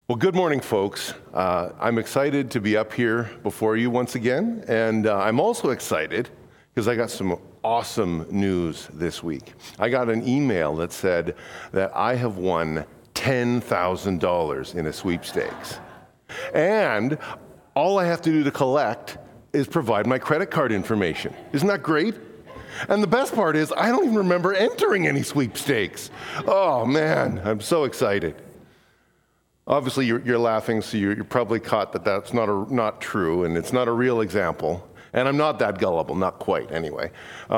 Well, good morning, folks. I'm excited to be up here before you once again, and I'm also excited because I got some awesome news this week. I got an email that said that I have won $10,000 in a sweepstakes, and all I have to do to collect is provide my credit card information. Isn't that great? And the best part is I don't even remember entering any sweepstakes. Oh man, I'm so excited. Obviously, you're laughing, so you're probably caught that that's not true, and it's not a real example. And I'm not that gullible, not quite, anyway.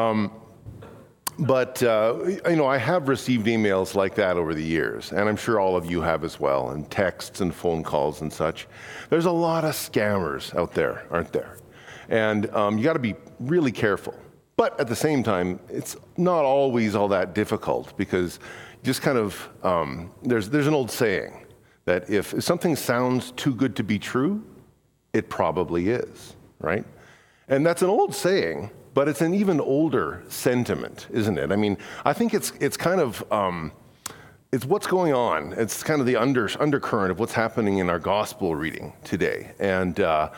But I have received emails like that over the years, and I'm sure all of you have as well, and texts and phone calls and such. There's a lot of scammers out there, aren't there? And you got to be really careful. But at the same time, it's not always all that difficult, because just kind of there's an old saying that if something sounds too good to be true, it probably is, right? And that's an old saying, but it's an even older sentiment, isn't it? I mean, I think it's kind of, it's what's going on. It's kind of the undercurrent of what's happening in our gospel reading today. And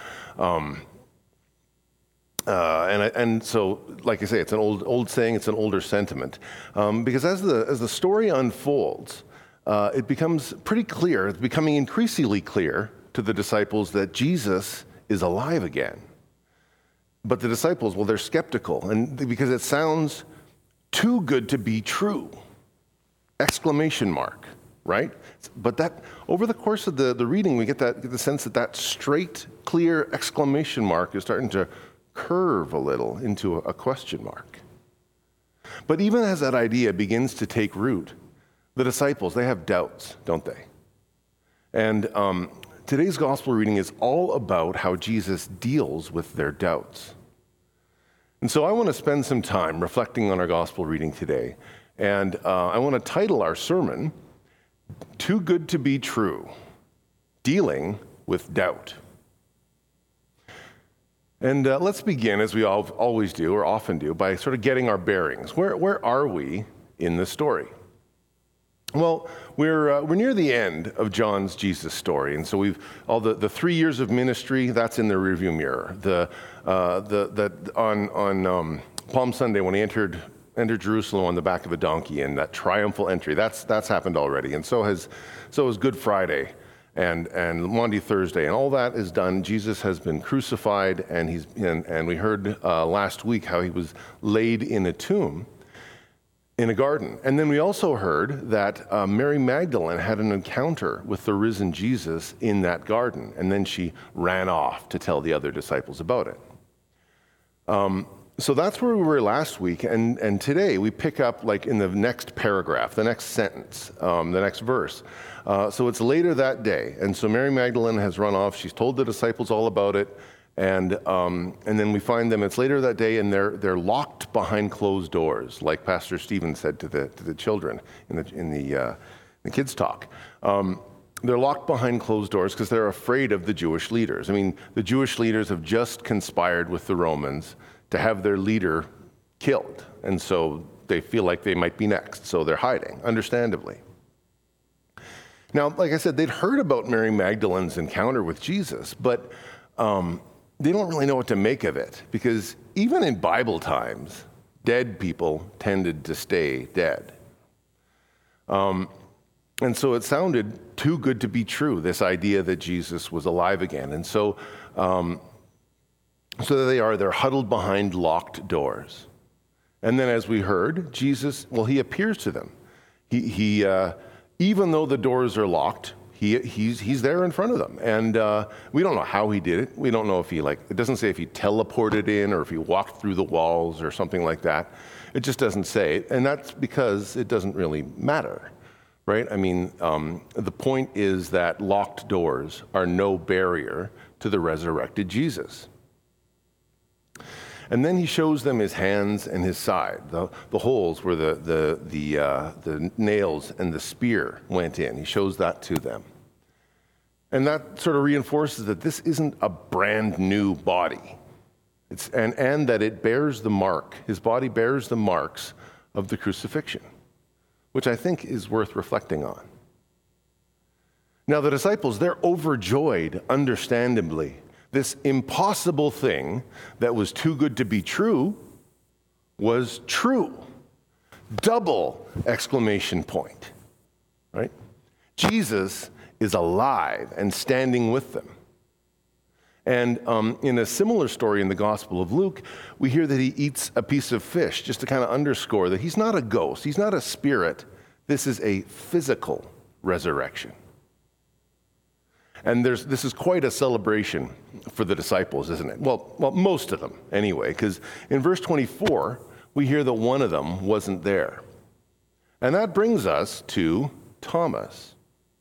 so, like I say, it's an old saying, it's an older sentiment. Because as the story unfolds, it becomes pretty clear, it's becoming increasingly clear to the disciples that Jesus is alive again. But the disciples, well, they're skeptical, and because it sounds too good to be true! Exclamation mark, right? But that over the course of the reading, we get the sense that straight, clear exclamation mark is starting to curve a little into a question mark. But even as that idea begins to take root, the disciples, they have doubts, don't they? And today's gospel reading is all about how Jesus deals with their doubts. And so I want to spend some time reflecting on our gospel reading today. And I want to title our sermon, Too Good to Be True, Dealing with Doubt. And let's begin, as we always do, or often do, by sort of getting our bearings. Where are we in the story? Well, we're near the end of John's Jesus story, and so we've all the 3 years of ministry that's in the rearview mirror. On Palm Sunday when he entered Jerusalem on the back of a donkey, and that triumphal entry that's happened already, and so has Good Friday and Maundy Thursday, and all that is done. Jesus has been crucified, and we heard last week how he was laid in a tomb in a garden. And then we also heard that Mary Magdalene had an encounter with the risen Jesus in that garden, and then she ran off to tell the other disciples about it. So that's where we were last week, and today we pick up like in the next paragraph, the next sentence, the next verse. So it's later that day, and so Mary Magdalene has run off. She's told the disciples all about it. And then we find them, it's later that day, and they're locked behind closed doors, like Pastor Stephen said to the children in the kids' talk. They're locked behind closed doors because they're afraid of the Jewish leaders. I mean, the Jewish leaders have just conspired with the Romans to have their leader killed, and so they feel like they might be next, so they're hiding, understandably. Now, like I said, they'd heard about Mary Magdalene's encounter with Jesus, but they don't really know what to make of it, because even in Bible times, dead people tended to stay dead. And so it sounded too good to be true, this idea that Jesus was alive again. And so they're huddled behind locked doors. And then as we heard, Jesus, well, he appears to them. He even though the doors are locked, he's there in front of them. And we don't know how he did it. We don't know if it doesn't say if he teleported in or if he walked through the walls or something like that. It just doesn't say. And that's because it doesn't really matter, right? I mean, the point is that locked doors are no barrier to the resurrected Jesus. And then he shows them his hands and his side, the holes where the nails and the spear went in. He shows that to them. And that sort of reinforces that this isn't a brand new body. And that it bears the mark, his body bears the marks of the crucifixion, which I think is worth reflecting on. Now the disciples, they're overjoyed, understandably. This impossible thing that was too good to be true was true. Double exclamation point, right? Jesus is alive and standing with them. And in a similar story in the Gospel of Luke, we hear that he eats a piece of fish, just to kind of underscore that he's not a ghost, he's not a spirit. This is a physical resurrection. And this is quite a celebration for the disciples, isn't it? Well, most of them anyway, because in verse 24, we hear that one of them wasn't there. And that brings us to Thomas.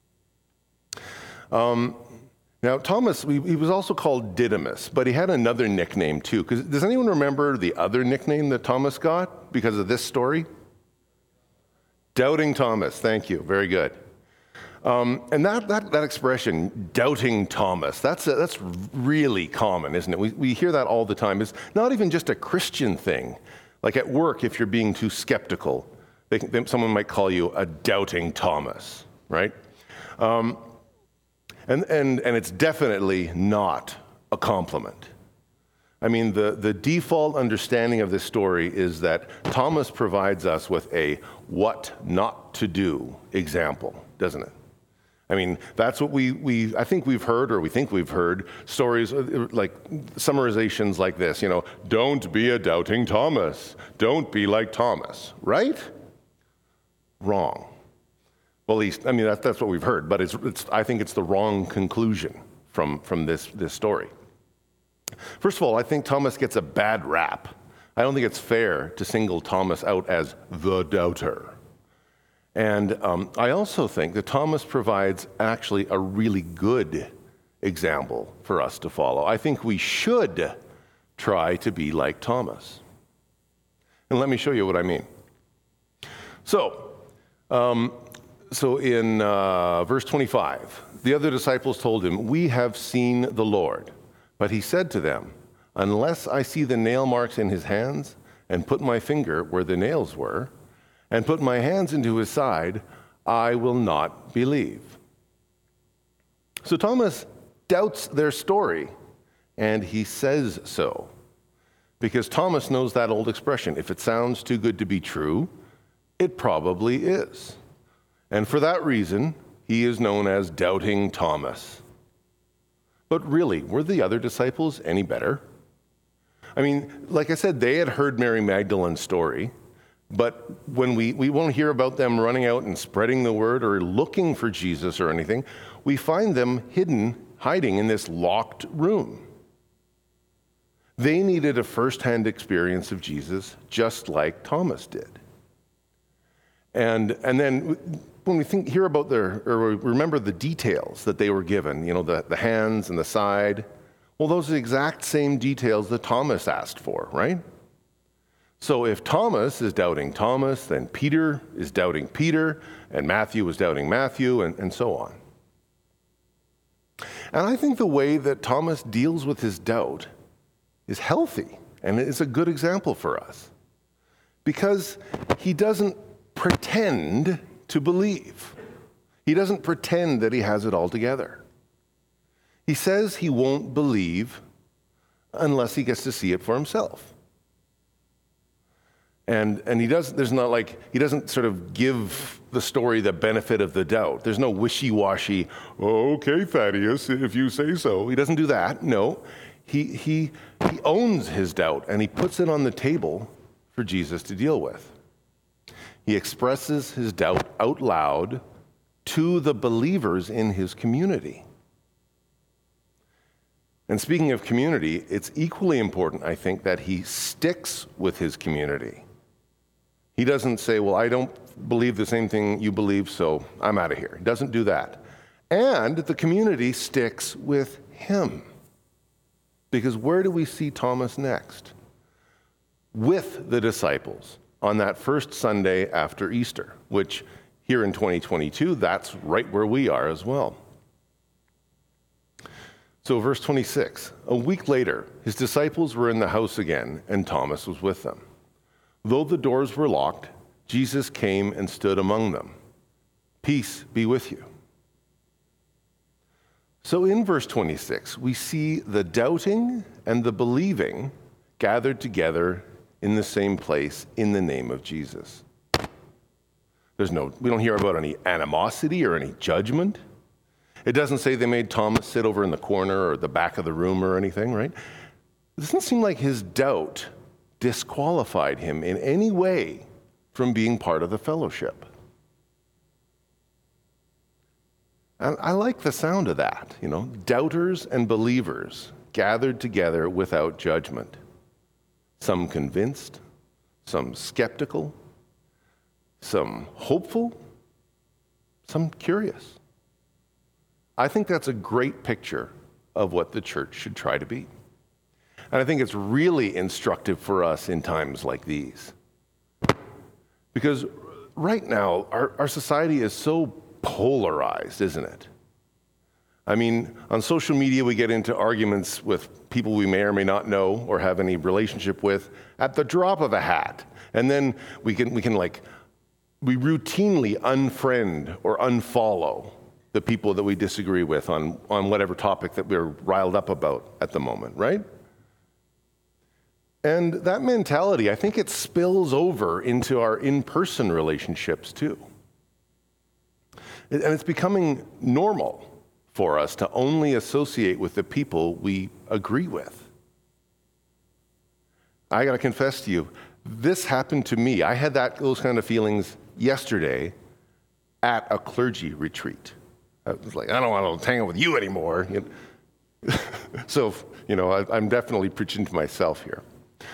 Now, Thomas, he was also called Didymus, but he had another nickname too. Because does anyone remember the other nickname that Thomas got because of this story? Doubting Thomas. Thank you. Very good. And that expression, doubting Thomas, that's really common, isn't it? We hear that all the time. It's not even just a Christian thing. Like at work, if you're being too skeptical, someone might call you a doubting Thomas, right? And it's definitely not a compliment. I mean, the default understanding of this story is that Thomas provides us with a what not to do example, doesn't it? I mean, that's what I think we've heard, or we think we've heard, stories like summarizations like this, don't be a doubting Thomas. Don't be like Thomas, right? Wrong. Well, at least, I mean, that's what we've heard, but I think it's the wrong conclusion from this story. First of all, I think Thomas gets a bad rap. I don't think it's fair to single Thomas out as the doubter. And I also think that Thomas provides actually a really good example for us to follow. I think we should try to be like Thomas. And let me show you what I mean. So in verse 25, the other disciples told him, "We have seen the Lord." But he said to them, "Unless I see the nail marks in his hands and put my finger where the nails were, and put my hands into his side, I will not believe." So Thomas doubts their story, and he says so. Because Thomas knows that old expression, if it sounds too good to be true, it probably is. And for that reason, he is known as Doubting Thomas. But really, were the other disciples any better? I mean, like I said, they had heard Mary Magdalene's story, but when we won't hear about them running out and spreading the word or looking for Jesus or anything, we find them hiding in this locked room. They needed a firsthand experience of Jesus, just like Thomas did. And then when we hear about remember the details that they were given, the hands and the side, well, those are the exact same details that Thomas asked for, right? So if Thomas is doubting Thomas, then Peter is doubting Peter, and Matthew is doubting Matthew, and so on. And I think the way that Thomas deals with his doubt is healthy, and it's a good example for us. Because he doesn't pretend to believe. He doesn't pretend that he has it all together. He says he won't believe unless he gets to see it for himself. And he doesn't sort of give the story the benefit of the doubt. There's no wishy-washy, "Okay, Thaddeus, if you say so." He doesn't do that. No, he owns his doubt and he puts it on the table for Jesus to deal with. He expresses his doubt out loud to the believers in his community. And speaking of community, it's equally important, I think, that he sticks with his community. He doesn't say, "Well, I don't believe the same thing you believe, so I'm out of here." He doesn't do that. And the community sticks with him. Because where do we see Thomas next? With the disciples on that first Sunday after Easter, which here in 2022, that's right where we are as well. So verse 26, a week later, his disciples were in the house again, and Thomas was with them. Though the doors were locked, Jesus came and stood among them. "Peace be with you." So in verse 26, we see the doubting and the believing gathered together in the same place in the name of Jesus. We don't hear about any animosity or any judgment. It doesn't say they made Thomas sit over in the corner or the back of the room or anything, right? It doesn't seem like his doubt disqualified him in any way from being part of the fellowship. And I like the sound of that, doubters and believers gathered together without judgment. Some convinced, some skeptical, some hopeful, some curious. I think that's a great picture of what the church should try to be. And I think it's really instructive for us in times like these. Because right now, our society is so polarized, isn't it? I mean, on social media, we get into arguments with people we may or may not know or have any relationship with at the drop of a hat. And then we routinely unfriend or unfollow the people that we disagree with on whatever topic that we're riled up about at the moment, right? And that mentality, I think it spills over into our in-person relationships too. And it's becoming normal for us to only associate with the people we agree with. I gotta confess to you, this happened to me. I had those kind of feelings yesterday at a clergy retreat. I was like, I don't want to hang out with you anymore. So, I'm definitely preaching to myself here.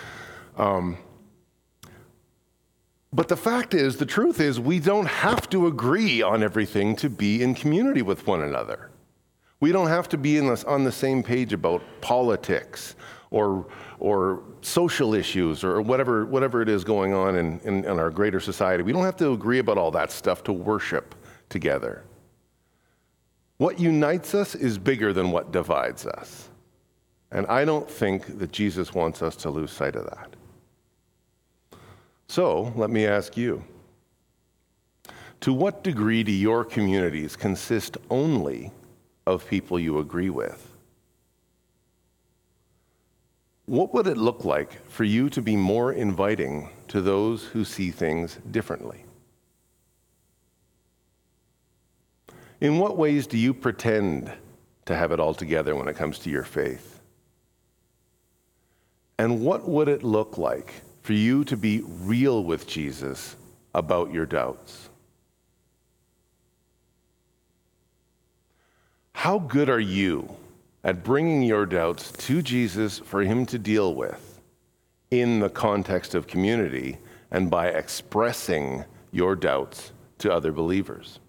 But the truth is, we don't have to agree on everything to be in community with one another. We don't have to be on the same page about politics or social issues or whatever it is going on in our greater society. We don't have to agree about all that stuff to worship together. What unites us is bigger than what divides us. And I don't think that Jesus wants us to lose sight of that. So, let me ask you, to what degree do your communities consist only of people you agree with? What would it look like for you to be more inviting to those who see things differently? In what ways do you pretend to have it all together when it comes to your faith? And what would it look like for you to be real with Jesus about your doubts? How good are you at bringing your doubts to Jesus for him to deal with in the context of community and by expressing your doubts to other believers?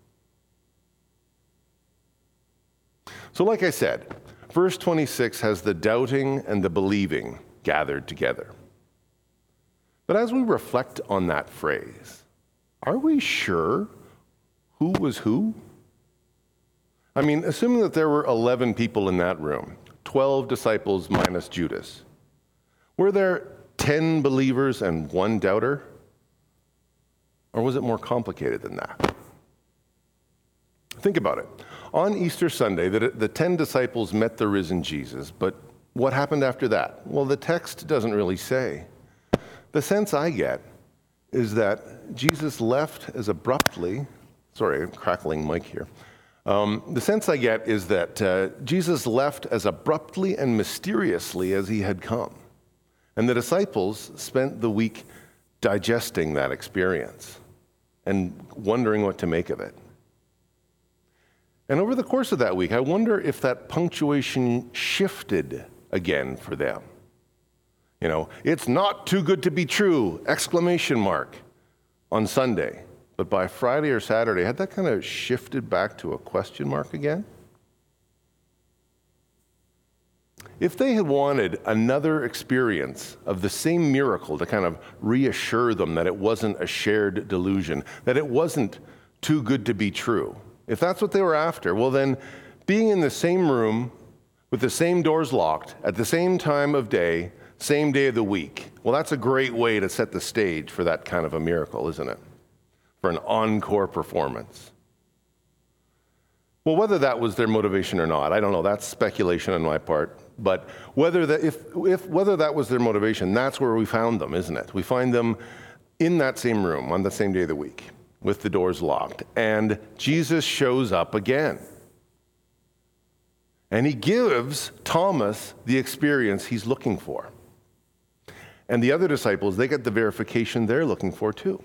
So like I said, verse 26 has the doubting and the believing gathered together. But as we reflect on that phrase, are we sure who was who? I mean, assuming that there were 11 people in that room, 12 disciples minus Judas, were there 10 believers and 1 doubter? Or was it more complicated than that? Think about it. On Easter Sunday, the 10 disciples met the risen Jesus, but what happened after that? Well, the text doesn't really say. The sense I get is that Jesus left as abruptly, sorry, I'm crackling mic here. The sense I get is that Jesus left as abruptly and mysteriously as he had come. And the disciples spent the week digesting that experience and wondering what to make of it. And over the course of that week, I wonder if that punctuation shifted again for them. It's not too good to be true, ! on Sunday. But by Friday or Saturday, had that kind of shifted back to a question mark again? If they had wanted another experience of the same miracle to kind of reassure them that it wasn't a shared delusion, that it wasn't too good to be true, if that's what they were after, well then, being in the same room with the same doors locked at the same time of day, same day of the week, well, that's a great way to set the stage for that kind of a miracle, isn't it? For an encore performance. Well, whether that was their motivation or not, I don't know. That's speculation on my part. But whether that was their motivation, that's where we found them, isn't it? We find them in that same room on the same day of the week with the doors locked. And Jesus shows up again. And he gives Thomas the experience he's looking for. And the other disciples, they get the verification they're looking for too.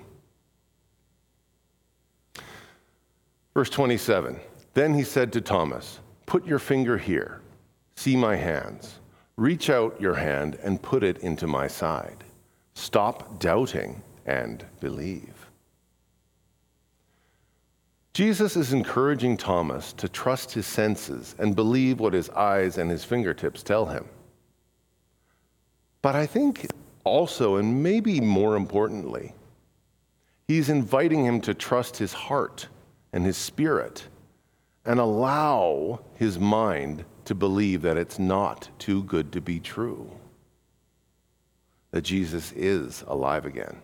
Verse 27, then he said to Thomas, put your finger here, see my hands. Reach out your hand and put it into my side. Stop doubting and believe. Jesus is encouraging Thomas to trust his senses and believe what his eyes and his fingertips tell him. But I think also, and maybe more importantly, he's inviting him to trust his heart and his spirit and allow his mind to believe that it's not too good to be true, that Jesus is alive again.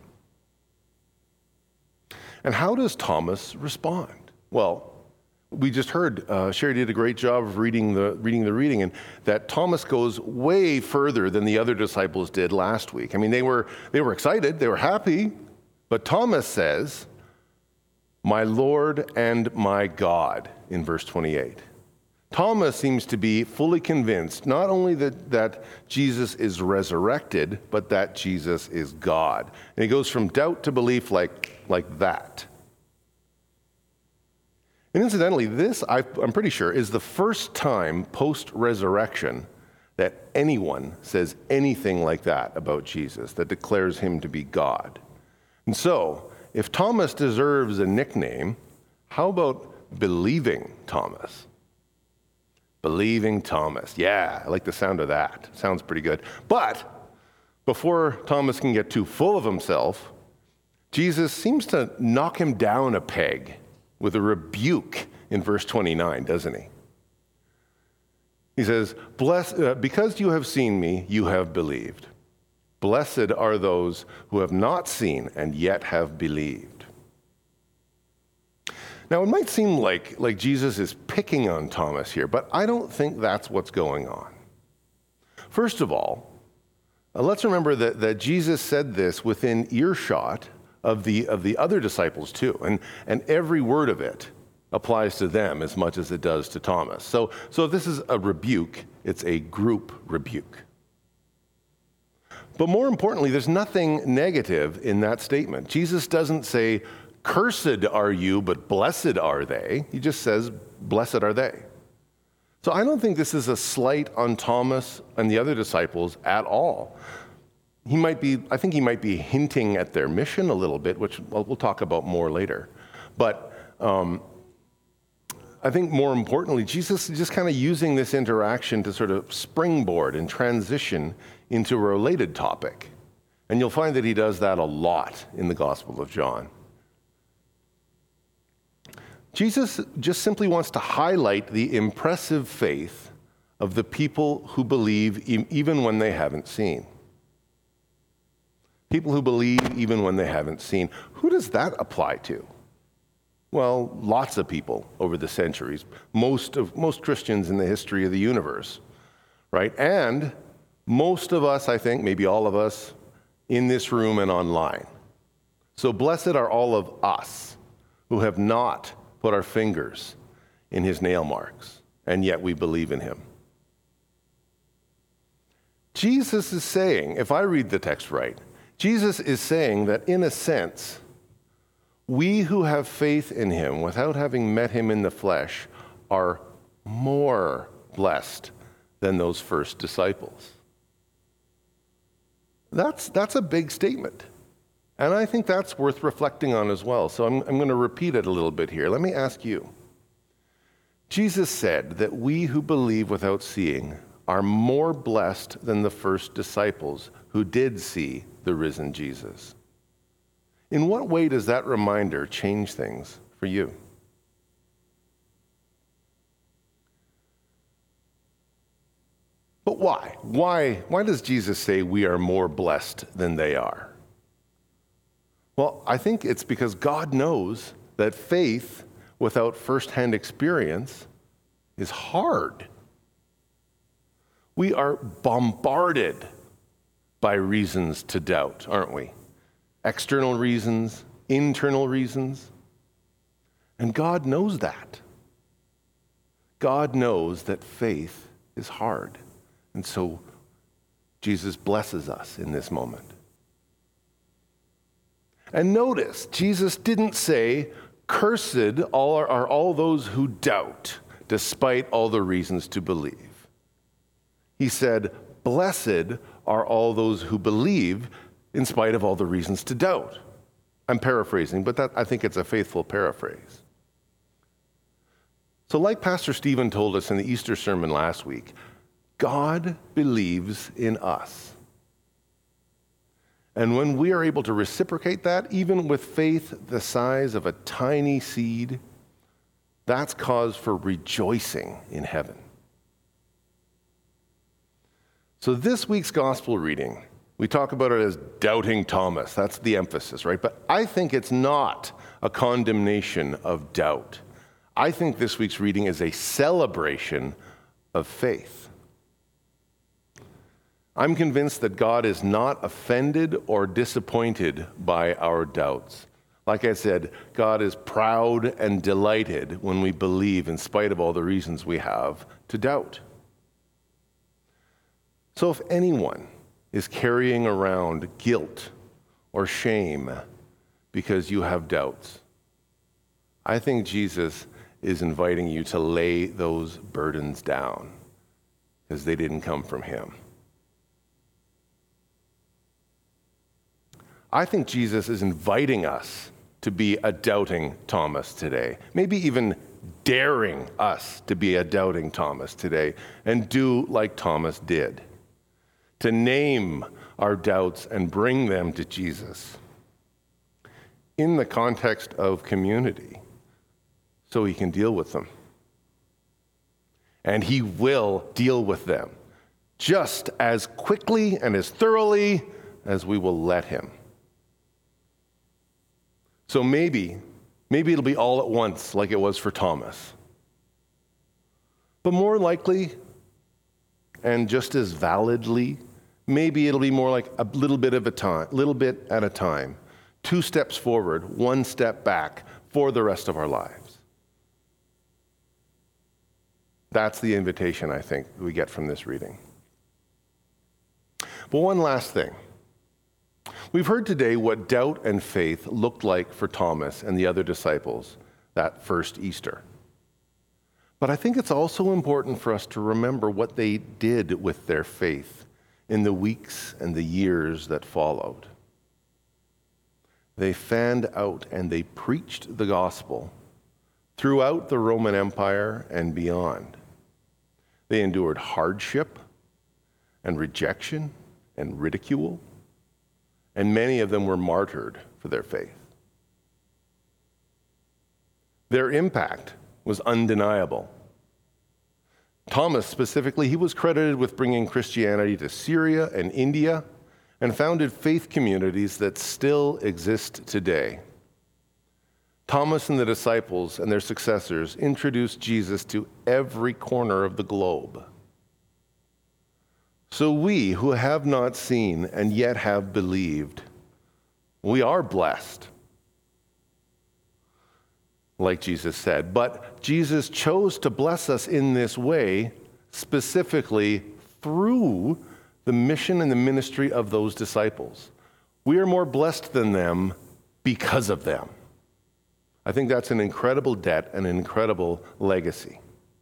And how does Thomas respond? Well, we just heard Sherry did a great job of reading the reading, and that Thomas goes way further than the other disciples did last week. I mean, they were excited, they were happy, but Thomas says, "My Lord and my God," in verse 28. Thomas seems to be fully convinced not only that Jesus is resurrected, but that Jesus is God. And he goes from doubt to belief like that. And incidentally, this, I'm pretty sure, is the first time post-resurrection that anyone says anything like that about Jesus, that declares him to be God. And so, if Thomas deserves a nickname, how about Believing Thomas? Believing Thomas. Yeah, I like the sound of that. Sounds pretty good. But before Thomas can get too full of himself, Jesus seems to knock him down a peg with a rebuke in verse 29, doesn't he? He says, because you have seen me, you have believed. Blessed are those who have not seen and yet have believed. Now, it might seem like Jesus is picking on Thomas here, but I don't think that's what's going on. First of all, let's remember that Jesus said this within earshot of the other disciples too, and every word of it applies to them as much as it does to Thomas. So if this is a rebuke, it's a group rebuke. But more importantly, there's nothing negative in that statement. Jesus doesn't say, "Cursed are you, but blessed are they." He just says, "Blessed are they." So I don't think this is a slight on Thomas and the other disciples at all. I think he might be hinting at their mission a little bit, which we'll talk about more later. But I think more importantly, Jesus is just kind of using this interaction to sort of springboard and transition into a related topic. And you'll find that he does that a lot in the Gospel of John. Jesus just simply wants to highlight the impressive faith of the people who believe even when they haven't seen. People who believe even when they haven't seen. Who does that apply to? Well, lots of people over the centuries. Most Christians in the history of the universe, right? And most of us, I think, maybe all of us, in this room and online. So blessed are all of us who have not put our fingers in his nail marks, and yet we believe in him. Jesus is saying, if I read the text right, Jesus is saying that in a sense, we who have faith in him without having met him in the flesh are more blessed than those first disciples. That's a big statement. And I think that's worth reflecting on as well. So I'm going to repeat it a little bit here. Let me ask you. Jesus said that we who believe without seeing are more blessed than the first disciples who did see the risen Jesus. In what way does that reminder change things for you? But why? Why does Jesus say we are more blessed than they are? Well, I think it's because God knows that faith, without firsthand experience is hard. We are bombarded by reasons to doubt, aren't we? External reasons, internal reasons. And God knows that. God knows that faith is hard. And so Jesus blesses us in this moment. And notice, Jesus didn't say, "Cursed are all those who doubt, despite all the reasons to believe." He said, "Blessed are all those who believe, in spite of all the reasons to doubt." I'm paraphrasing, but I think it's a faithful paraphrase. So like Pastor Stephen told us in the Easter sermon last week, God believes in us. And when we are able to reciprocate that, even with faith the size of a tiny seed, that's cause for rejoicing in heaven. So this week's gospel reading, we talk about it as doubting Thomas. That's the emphasis, right? But I think it's not a condemnation of doubt. I think this week's reading is a celebration of faith. I'm convinced that God is not offended or disappointed by our doubts. Like I said, God is proud and delighted when we believe in spite of all the reasons we have to doubt. So if anyone is carrying around guilt or shame because you have doubts, I think Jesus is inviting you to lay those burdens down because they didn't come from him. I think Jesus is inviting us to be a doubting Thomas today, maybe even daring us to be a doubting Thomas today and do like Thomas did, to name our doubts and bring them to Jesus in the context of community so he can deal with them. And he will deal with them just as quickly and as thoroughly as we will let him. So maybe it'll be all at once like it was for Thomas. But more likely, and just as validly, maybe it'll be more like a little bit at a time. 2 steps forward, 1 step back for the rest of our lives. That's the invitation, I think, we get from this reading. But one last thing. We've heard today what doubt and faith looked like for Thomas and the other disciples that first Easter. But I think it's also important for us to remember what they did with their faith in the weeks and the years that followed. They fanned out and they preached the gospel throughout the Roman Empire and beyond. They endured hardship and rejection and ridicule, and many of them were martyred for their faith. Their impact was undeniable. Thomas specifically, he was credited with bringing Christianity to Syria and India and founded faith communities that still exist today. Thomas and the disciples and their successors introduced Jesus to every corner of the globe. So we who have not seen and yet have believed, we are blessed, like Jesus said. But Jesus chose to bless us in this way, specifically through the mission and the ministry of those disciples. We are more blessed than them because of them. I think that's an incredible debt and an incredible legacy.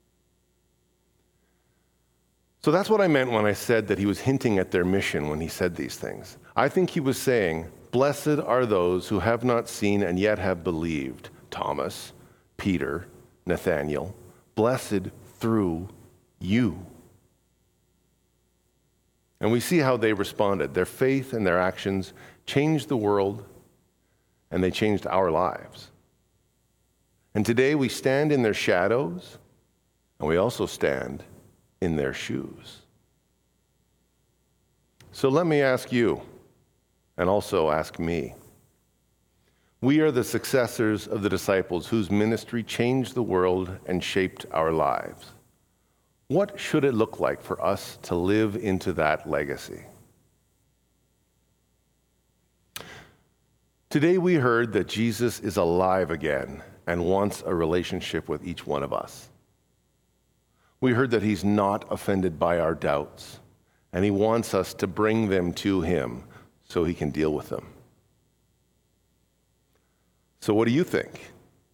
So that's what I meant when I said that he was hinting at their mission when he said these things. I think he was saying, blessed are those who have not seen and yet have believed. Thomas, Peter, Nathaniel, blessed through you. And we see how they responded. Their faith and their actions changed the world, and they changed our lives. And today we stand in their shadows, and we also stand in their shoes. So let me ask you, and also ask me, We are the successors of the disciples whose ministry changed the world and shaped our lives. What should it look like for us to live into that legacy? Today we heard that Jesus is alive again and wants a relationship with each one of us. We heard that he's not offended by our doubts, and he wants us to bring them to him so he can deal with them. So what do you think?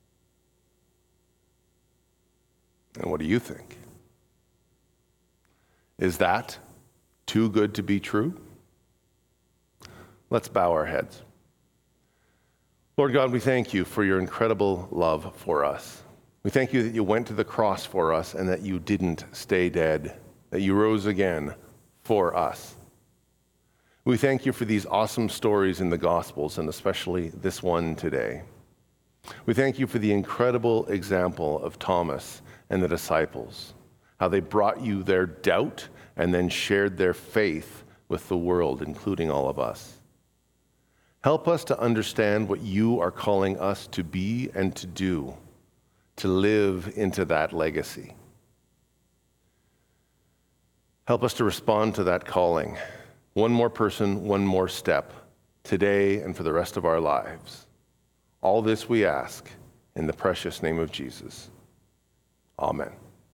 And what do you think? Is that too good to be true? Let's bow our heads. Lord God, we thank you for your incredible love for us. We thank you that you went to the cross for us and that you didn't stay dead, that you rose again for us. We thank you for these awesome stories in the Gospels, and especially this one today. We thank you for the incredible example of Thomas and the disciples, how they brought you their doubt and then shared their faith with the world, including all of us. Help us to understand what you are calling us to be and to do, to live into that legacy. Help us to respond to that calling. One more person, one more step, today and for the rest of our lives. All this we ask in the precious name of Jesus. Amen.